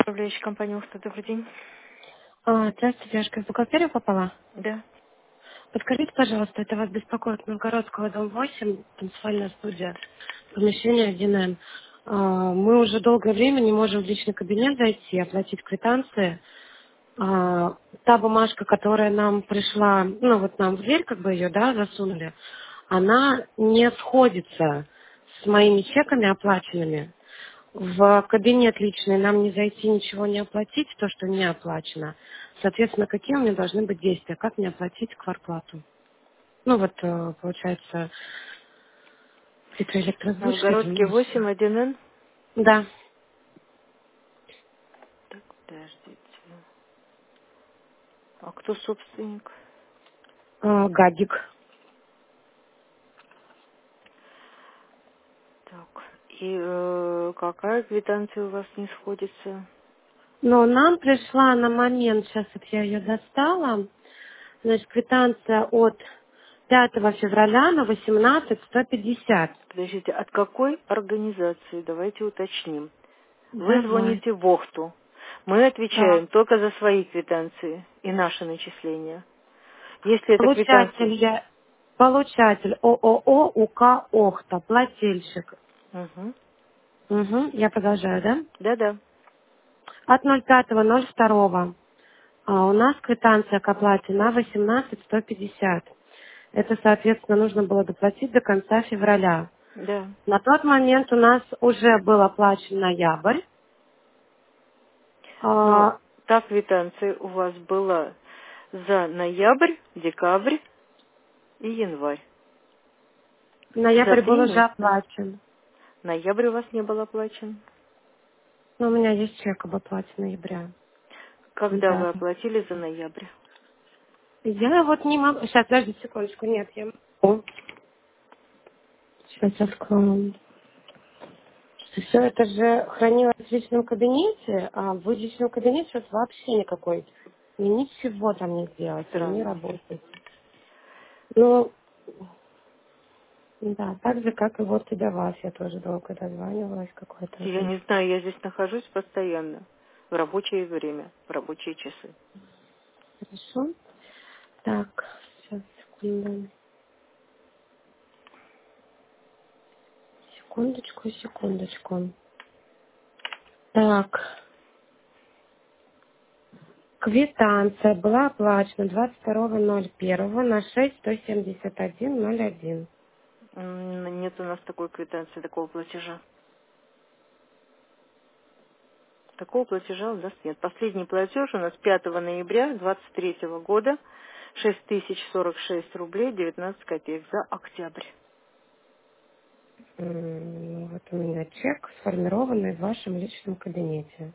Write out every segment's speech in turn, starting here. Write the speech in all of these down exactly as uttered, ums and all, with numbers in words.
Управляющая компания «Ухта», добрый день. А, здравствуйте, я же в бухгалтерию попала. Да. Подскажите, пожалуйста, это вас беспокоит Новгородского, дом восемь, танцевальная студия, помещение один Н. А, мы уже долгое время не можем в личный кабинет зайти, оплатить квитанции. А, та бумажка, которая нам пришла, ну вот нам в дверь, как бы ее, да, засунули, она не сходится с моими чеками оплаченными. В кабинет личный нам не зайти, ничего не оплатить, то, что не оплачено. Соответственно, какие у меня должны быть действия? Как мне оплатить квартплату? Ну вот, э, получается, электрозвуч, Новгородский извиняюсь. восемь, один Н. Да, Так, подождите. А кто собственник? э, гадик. Так. И э, какая квитанция у вас не сходится? Но нам пришла на момент, сейчас вот я ее достала, значит, квитанция от пятого февраля на восемнадцать сто пятьдесят. Подождите, от какой организации? Давайте уточним. Вы Давай. звоните в Охту. Мы Да. отвечаем только за свои квитанции и наши начисления. Если это квитанция... Получатель я, получатель ООО УК Охта, плательщик. Угу. Угу, я продолжаю, да? Да-да. От ноль пятого ноль второго а, у нас квитанция к оплате на восемнадцать сто пятьдесят. Это, соответственно, нужно было доплатить до конца февраля. Да. На тот момент у нас уже был оплачен ноябрь. Но А, та квитанция у вас была за ноябрь, декабрь и январь. За ноябрь был три уже месяца. оплачен. Ноябрь у вас не был оплачен. Но у меня есть чек об оплате ноября. Когда вы Да. оплатили за ноябрь? Я вот не могу... Сейчас, подожди секундочку. Нет, я могу. Сейчас откроем. Все это же хранилось в личном кабинете, а в личном кабинете сейчас вообще никакой, мне ничего там не сделать, он не Странно. работает. Ну, да, так же, как и вот и до вас, я тоже долго дозванивалась, какой-то Я один. не знаю, я здесь нахожусь постоянно. В рабочее время, в рабочие часы. Хорошо. Так, сейчас, секунду. Секундочку, секундочку. Так, квитанция была оплачена двадцать второго ноль первого на шесть сто семьдесят один ноль один. М, Нет у нас такой квитанции, такого платежа. Такого платежа у нас нет. Последний платеж у нас пятого ноября двадцать третьего года, шесть тысяч сорок шесть рублей девятнадцать копеек за октябрь. М, ну, Вот у меня чек, сформированный в вашем личном кабинете.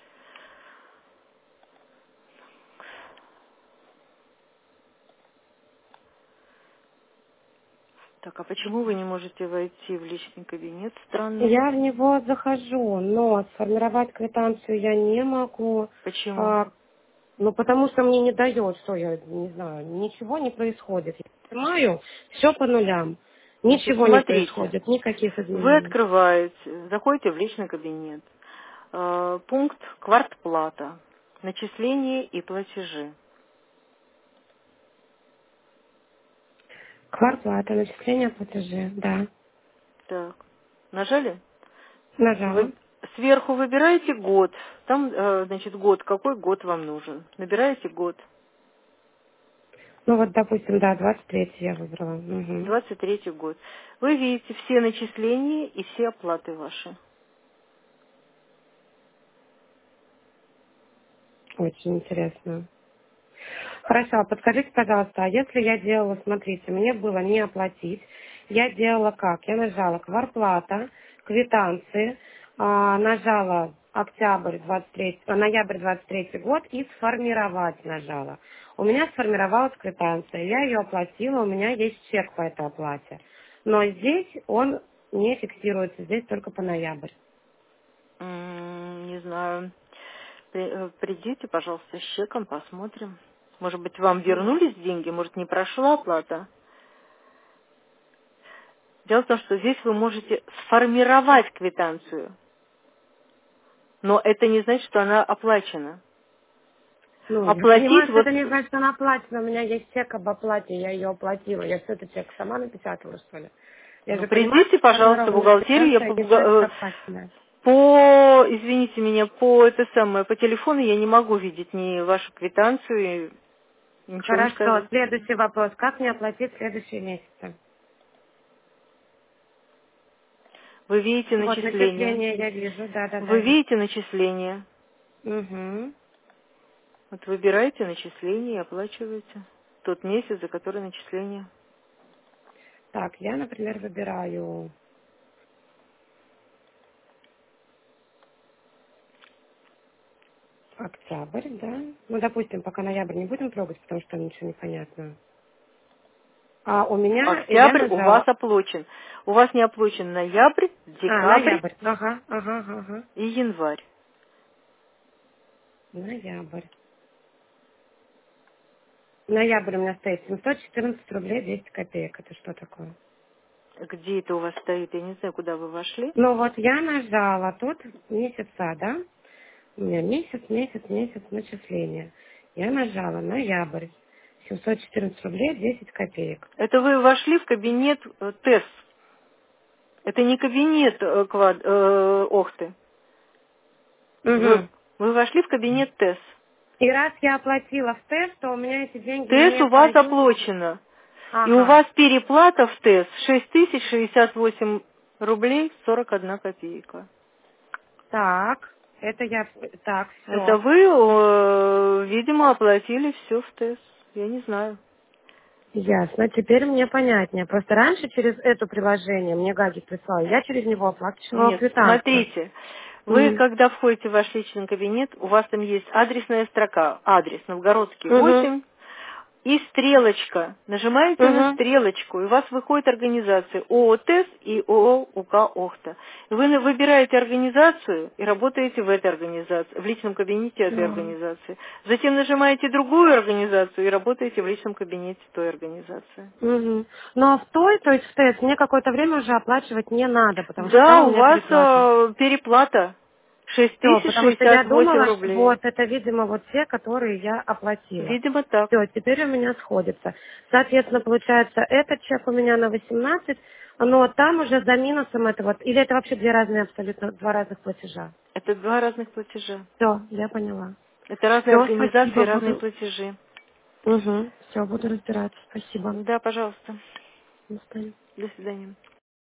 Так, а почему вы не можете войти в личный кабинет? Странно. Я в него захожу, но сформировать квитанцию я не могу. Почему? А, ну, потому что мне не дает, что я не знаю, ничего не происходит. Я понимаю, все по нулям. Значит, Ничего не смотрите. происходит, никаких Вы изменений. открываете, заходите в личный кабинет. Э, Пункт «Квартплата». Начисления и платежи. Квартплата, начисление платежи, да. Так. Нажали? Нажала. Вы сверху выбираете год. Там, э, значит, год. Какой год вам нужен? Набираете год. Ну вот, допустим, да, двадцать третий я выбрала. Мгм. двадцать третий год. Вы видите все начисления и все оплаты ваши. Очень интересно. Хорошо, а подскажите, пожалуйста, а если я делала, смотрите, мне было не оплатить, я делала как? Я нажала квартплата, квитанции, а, нажала октябрь двадцать третий, а, ноябрь двадцать третий год и сформировать нажала. У меня сформировалась квитанция, я ее оплатила, у меня есть чек по этой оплате. Но здесь он не фиксируется, здесь только по ноябрь. М, Не знаю. При- э, Придите, пожалуйста, с чеком, посмотрим. Может быть, вам вернулись деньги, может, не прошла оплата? Дело в том, что здесь вы можете сформировать квитанцию, Но это не значит, что она оплачена. Ну, я понимаю, Оплатить что вот... это не значит, что она оплачена. У меня есть чек об оплате, я ее оплатила. Я все это чек сама напечатала, что ли? Я Ну, же понимаю, придите, что пожалуйста, в сформированная бухгалтерию. Я квитанция по, не буга- значит э, оплаченная. по, извините меня, по это самое, по телефону я не могу видеть ни вашу квитанцию, и ничего не Хорошо, скажу. следующий вопрос. Как мне оплатить следующие месяцы? Вы видите Вот, начисления. начисление я вижу, да-да-да, Вы вижу. видите начисления. Угу. Вот выбираете начисление и оплачиваете тот месяц, за который начисление. Так, я, например, выбираю октябрь, да? Ну, допустим, пока ноябрь не будем трогать, потому что ничего не понятно. А у меня, я Октябрь у вас нажала... оплачен. У вас не оплачен ноябрь, А, декабрь ноябрь. Ага, ага, ага, ага. и январь. Ноябрь. Ноябрь у меня стоит семьсот четырнадцать рублей двести копеек. Это что такое? Где это у вас стоит? Я не знаю, куда вы вошли. Ну вот я нажала тут месяца, да? У меня месяц, месяц, месяц начисления. Я нажала ноябрь. семьсот четырнадцать рублей десять копеек. Это вы вошли в кабинет э, ТЭС. Это не кабинет э, квад, э, Охты. Вы, Угу. вы вошли в кабинет ТЭС. И раз я оплатила в тест, то у меня эти деньги ТЭС не у вас пойдут. оплачено. И у Ага. вас переплата в ТЭС шесть тысяч шестьдесят восемь рублей сорок одна копейка. Так. Это я... Так, Это все. вы, э, видимо, оплатили все в ТЭС. Я не знаю. Ясно. Теперь мне понятнее. Просто раньше через это приложение мне Гагик прислал, я через него оплачивала Нет, квитанцию. смотрите. Вы, Угу. когда входите в ваш личный кабинет, у вас там есть адресная строка. Адрес Новгородский Угу. восемь. И стрелочка. Нажимаете на Угу. стрелочку, и у вас выходит организация ООО ТЭС и ООО УК Охта. Вы на- выбираете организацию и работаете в этой организации, в личном кабинете этой организации. Затем нажимаете другую организацию и работаете в личном кабинете той организации. Угу. Но в той, то есть в тест, мне какое-то время уже оплачивать не надо, потому что Да, там у у меня вас переплата. э, переплата шесть Все, тысяч потому что я шестьдесят восемь думала, что рублей. вот это, видимо, вот те, которые я оплатила. Видимо, так. Все, теперь у меня сходится. Соответственно, получается, этот чек у меня на восемнадцать, но там уже за минусом это вот, или это вообще две разные абсолютно, два разных платежа. Это два разных платежа. Все, я поняла. Это разные Все, организации и спасибо, разные буду. платежи. Угу. Все, буду разбираться. Спасибо. Да, пожалуйста. До свидания. До свидания.